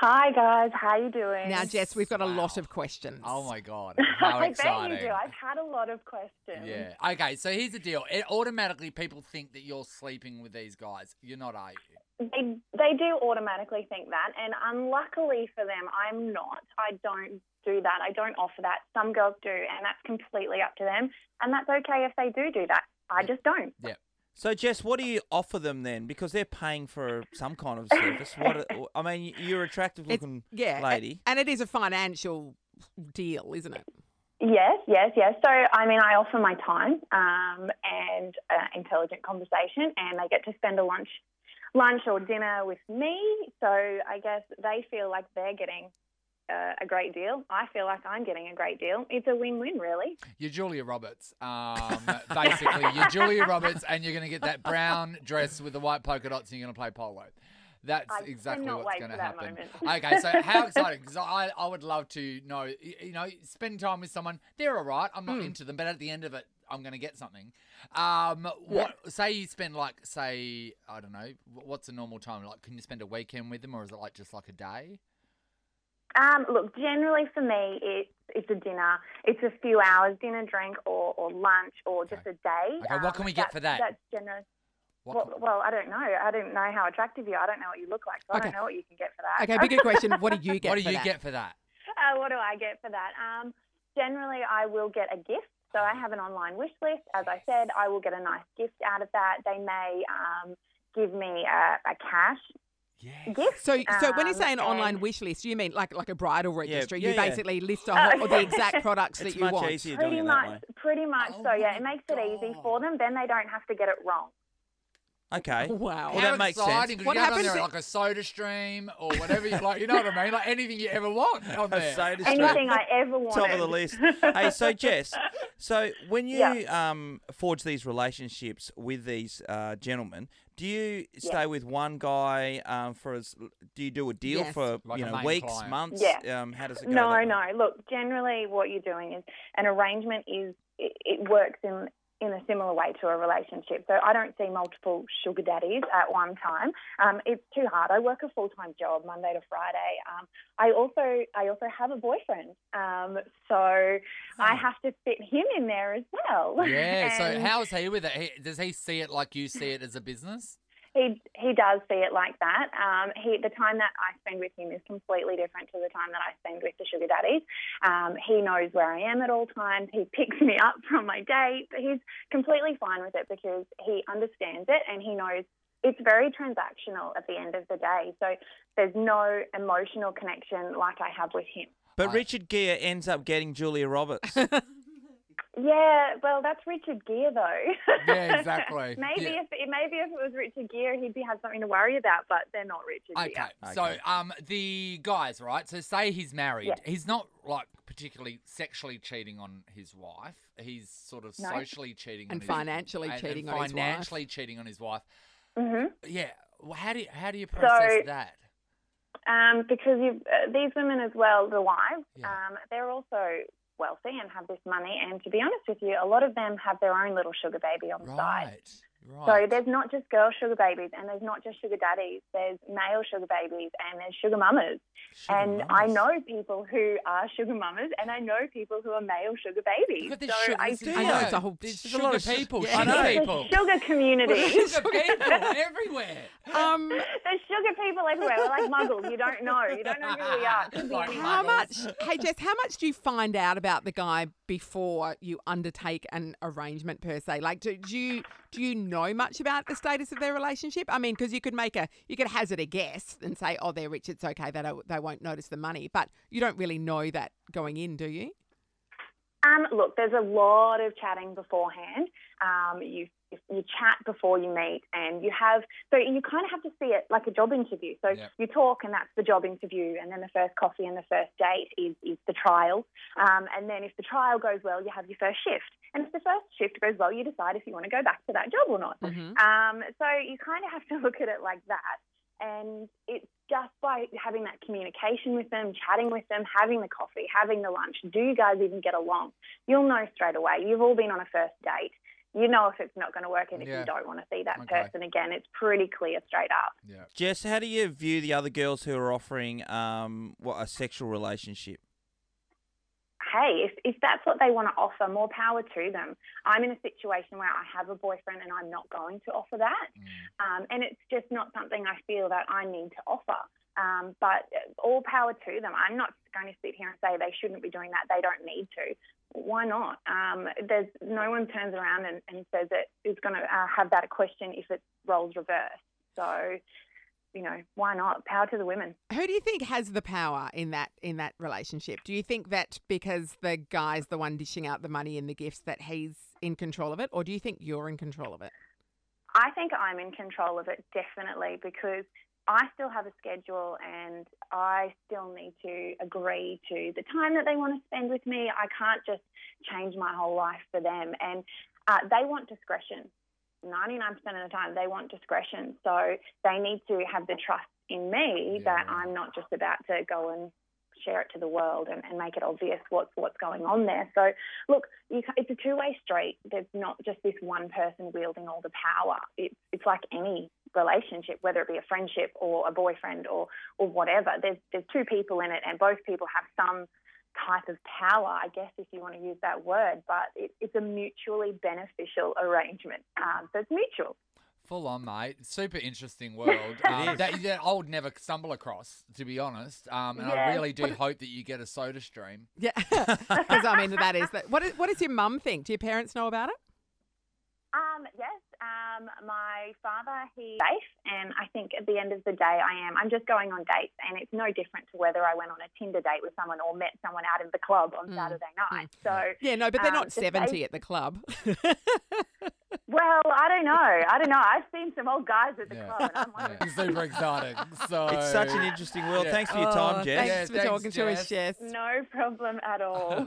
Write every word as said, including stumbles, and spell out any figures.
Hi guys, how you doing? Now, Jess, we've got a Wow. lot of questions. Oh, my God. How I exciting. bet you do. I've had a lot of questions. Yeah. Okay, so here's the deal. It, automatically, people think that you're sleeping with these guys. You're not, are you? They they do automatically think that, and unluckily for them, I'm not. I don't do that. I don't offer that. Some girls do, and that's completely up to them, and that's okay if they do do that. I just don't. Yeah. So, Jess, what do you offer them then? Because they're paying for some kind of service. What? I mean, you're an attractive-looking yeah, lady. And it is a financial deal, isn't it? Yes, yes, yes. So, I mean, I offer my time um, and uh, intelligent conversation, and they get to spend a lunch, lunch or dinner with me. So, I guess they feel like they're getting uh, a great deal. I feel like I'm getting a great deal. It's a win-win, really. You're Julia Roberts. Um, basically, you're Julia Roberts, and you're going to get that brown dress with the white polka dots, and you're going to play polo. That's I exactly cannot what's wait going to for that happen. moment. Okay, so how exciting? Because I, I would love to know, y- you know, spend time with someone. They're all right. I'm not into them, but at the end of it, I'm going to get something. Um, what? Say you spend like, say, I don't know, wh- what's a normal time? Like, can you spend a weekend with them, or is it like just like a day? Um, look, generally for me, it's it's a dinner. It's a few hours, dinner, drink, or, or lunch, or just a day. Okay, what can we get for that? That's generous. What Well, can- well, I don't know. I don't know how attractive you are. I don't know what you look like, so I Okay. don't know what you can get for that. Okay, bigger question. What do you get what do for you that? get for that? Uh, what do I get for that? Um, generally, I will get a gift. So I have an online wish list. As I said, I will get a nice gift out of that. They may um, give me a, a cash Yes. gift. So, so when you um, say an online and- wish list, you mean like like a bridal registry? yeah, you yeah. basically list a whole, or the exact products It's that you much want. easier doing Pretty it that way. much, pretty much. Oh so yeah, my it makes it easy God. for them. Then they don't have to get it wrong. Okay. Wow. Well, How that makes sense. exciting, 'cause What you have on happens there if- like a soda stream or whatever you like, you know what I mean? Like anything you ever want on A there. soda stream. Anything I ever wanted. Top of the list. Hey, so Jess, so when you Yeah. um, forge these relationships with these uh, gentlemen, do you stay Yeah. with one guy um, for as? Do you do a deal Yes. for Like you a know main weeks, client. months? Yeah. Um, how does it go? No, that way? no. Look, generally what you're doing is an arrangement is it, it works in in a similar way to a relationship. So I don't see multiple sugar daddies at one time. Um, it's too hard. I work a full time job Monday to Friday. Um, I also I also have a boyfriend, um, so I have to fit him in there as well. Yeah, so And how's he with it? He, does he see it like you see it as a business? He he does see it like that. Um, he the time that I spend with him is completely different to the time that I spend with the sugar daddies. Um, he knows where I am at all times. He picks me up from my date. He's completely fine with it because he understands it and he knows it's very transactional at the end of the day. So there's no emotional connection like I have with him. But I- Richard Gere ends up getting Julia Roberts. Yeah, well, that's Richard Gere though. Yeah, exactly. maybe Yeah. if maybe if it was Richard Gere, he'd be have something to worry about. But they're not Richard Okay, Gere. so Okay. um, the guys, right? So say he's married. Yeah. He's not like particularly sexually cheating on his wife. He's sort of No. socially cheating on And his financially and- cheating and on his wife. financially cheating on his wife. hmm Yeah. Well, how do you, how do you process So- that? Um, because you've, uh, these women as well, the wives, Yeah. um, they're also wealthy and have this money. And to be honest with you, a lot of them have their own little sugar baby on the side. Right. Right. So there's not just girl sugar babies and there's not just sugar daddies. There's male sugar babies and there's sugar mamas. Sugar and I mamas. know people who are sugar mamas and I know people who are male sugar babies. Look at this so sugar, I this do is- I know, yeah, it's a whole- there's there's a lot sugar of- people, yeah, I sugar know. people. the sugar community. Sugar people everywhere. Um, There's sugar people everywhere. We're like muggles. You don't know. You don't know who we are. Could be Like anyone. how Muggles. much? Hey, Jess, how much do you find out about the guy before you undertake an arrangement per se? Like, do, do you do you know much about the status of their relationship? I mean, because you could make a you could hazard a guess and say, oh, they're rich. It's okay. They don't, they won't notice the money, but you don't really know that going in, do you? Um, look, there's a lot of chatting beforehand. Um, you you chat before you meet, and you have so you kind of have to see it like a job interview. So Yep. you talk, and that's the job interview, and then the first coffee and the first date is is the trial. Um, and then if the trial goes well, you have your first shift, and if the first shift goes well, you decide if you want to go back to that job or not. Mhm. Um, so you kind of have to look at it like that. And it's just by having that communication with them, chatting with them, having the coffee, having the lunch. Do you guys even get along? You'll know straight away. You've all been on a first date. you know if it's not going to work and if Yeah. you don't want to see that Okay. person again. It's pretty clear straight up. Yeah. Jess, how do you view the other girls who are offering um, what a sexual relationship? Hey, if, if that's what they want to offer, more power to them. I'm in a situation where I have a boyfriend and I'm not going to offer that. Um, and it's just not something I feel that I need to offer. Um, but all power to them. I'm not going to sit here and say they shouldn't be doing that. They don't need to. Why not? Um, there's no one turns around and, and says that it's going to uh, have that question if it's roles reversed. So, you know, why not? Power to the women. Who do you think has the power in that in that relationship? Do you think that because the guy's the one dishing out the money and the gifts that he's in control of it, or do you think you're in control of it? I think I'm in control of it, definitely, because I still have a schedule and I still need to agree to the time that they want to spend with me. I can't just change my whole life for them. And uh, they want discretion. ninety-nine percent of the time they want discretion. So they need to have the trust in me Yeah. that I'm not just about to go and share it to the world and, and make it obvious what's what's going on there. So, look, you, it's a two-way street. There's not just this one person wielding all the power. It's it's like any relationship, whether it be a friendship or a boyfriend or or whatever. There's there's two people in it, and both people have some type of power, I guess, if you want to use that word. But it, it's a mutually beneficial arrangement. Um, so it's mutual. Full on, mate. Super interesting world. um, is. That, that I would never stumble across, to be honest. Um, and I Yeah. really do hope that you get a soda stream. Yeah, because I mean that is that. What is, what does your mum think? Do your parents know about it? Um, yes, um, my father, he's safe, and I think at the end of the day I am. I'm just going on dates, and it's no different to whether I went on a Tinder date with someone or met someone out in the club on Mm, Saturday night. So, Yeah, no, but they're Um, not the seventy safe- at the club. well, I don't know. I don't know. I've seen some old guys at the Yeah. club, and I'm one of Yeah. Super exciting. So It's such an interesting world. Yeah. Thanks for your time, Oh, Jess. Thanks Yeah, for thanks, talking to us, Jess. Jess. No problem at all.